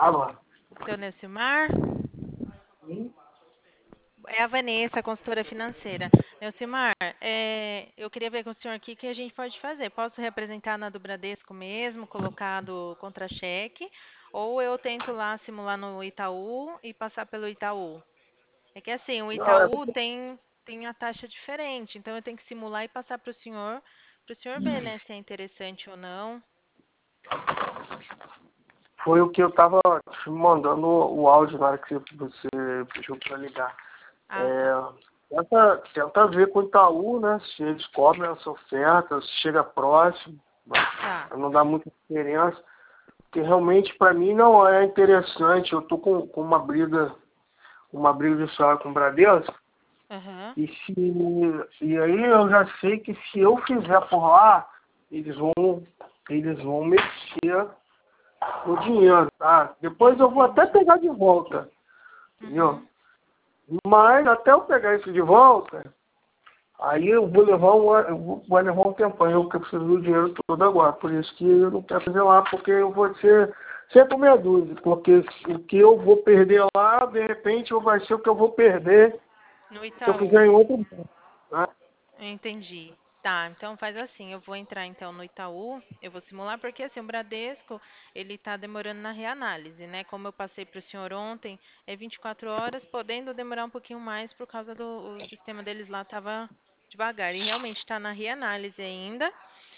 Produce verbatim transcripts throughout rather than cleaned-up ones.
Alô? Seu Neucimar? Sim? É a Vanessa, consultora financeira. Neucimar, é, eu queria ver com o senhor aqui o que a gente pode fazer. Posso representar na do Bradesco mesmo, colocar do contra-cheque, ou eu tento lá simular no Itaú e passar pelo Itaú? É que assim, o Não, é Itaú porque tem, tem a taxa diferente, então eu tenho que simular e passar para o senhor, para o senhor ver, né, se é interessante ou não. foi o que eu tava te mandando o áudio na hora que você pediu pra ligar. Ah, tá. É, tenta, tenta ver com o Itaú, né? Se eles cobrem essa oferta, se chega próximo, Tá. não dá muita diferença. Porque realmente para mim não é interessante. Eu tô com, com uma briga, uma briga de salário com o Bradesco. Aham. E, se, e aí eu já sei que se eu fizer por lá, eles vão, eles vão mexer no dinheiro, tá? Depois eu vou até Entendi. pegar de volta, entendeu? Uhum. Mas até eu pegar isso de volta, aí eu vou levar um, eu vou, vai levar um tempão, eu que eu preciso do dinheiro todo agora. Por isso que eu não quero fazer lá, porque eu vou ser sempre meia dúvida, porque o que eu vou perder lá, de repente, vai ser o que eu vou perder No se eu Itaú. fizer em outro banco, né? Entendi. Tá, então faz assim, eu vou entrar então no Itaú, eu vou simular, porque assim, o Bradesco, ele tá demorando na reanálise, né? Como eu passei para o senhor ontem, é vinte e quatro horas, podendo demorar um pouquinho mais por causa do o sistema deles lá tava devagar. E realmente está na reanálise ainda.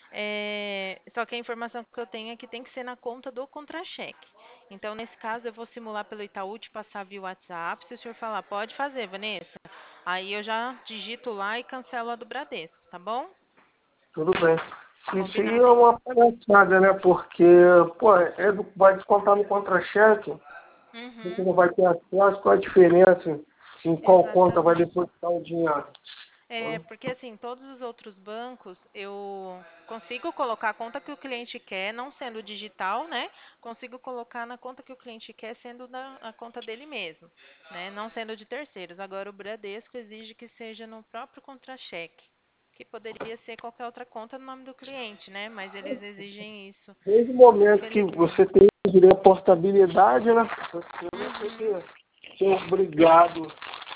É, só que a informação que eu tenho é que tem que ser na conta do contra-cheque. Então, nesse caso, eu vou simular pelo Itaú, te passar via WhatsApp. Se o senhor falar, pode fazer, Vanessa. Aí eu já digito lá e cancelo a do Bradesco, tá bom? Tudo bem. Isso aí Combinado é então. uma palhaçada, né? Porque, pô, é do, vai descontar no contra-cheque, você Uhum, não vai ter acesso, qual a diferença em qual conta vai exatamente. depositar o dinheiro? É, porque assim, todos os outros bancos eu consigo colocar a conta que o cliente quer, não sendo digital, né? Consigo colocar na conta que o cliente quer, sendo na a conta dele mesmo, né? Não sendo de terceiros. Agora o Bradesco exige que seja no próprio contra-cheque, que poderia ser qualquer outra conta no nome do cliente, né? Mas eles exigem isso, Desde o momento que você infelizmente. tem direito à portabilidade, né? Você vai ter Uhum. que ser obrigado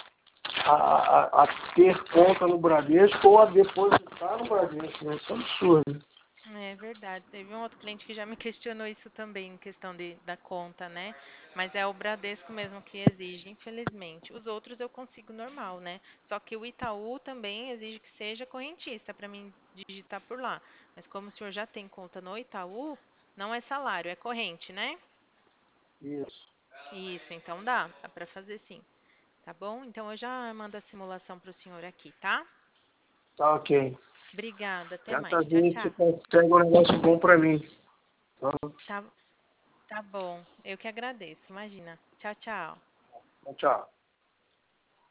a, a, a ter conta no Bradesco ou a depositar no Bradesco, né? Isso é um absurdo. É verdade. Teve um outro cliente que já me questionou isso também, em questão de, da conta, né? Mas é o Bradesco mesmo que exige, infelizmente. Os outros eu consigo normal, né? Só que o Itaú também exige que seja correntista para mim digitar por lá. Mas como o senhor já tem conta no Itaú, não é salário, é corrente, né? Isso. Isso, então dá, dá para fazer sim. Tá bom? Então eu já mando a simulação para o senhor aqui, tá? Tá ok. Obrigada, até Tenta mais. Tchau, ver se tchau. consegue um negócio bom pra mim. Tá? Tá, tá bom. Eu que agradeço. Imagina. Tchau, tchau. Tchau.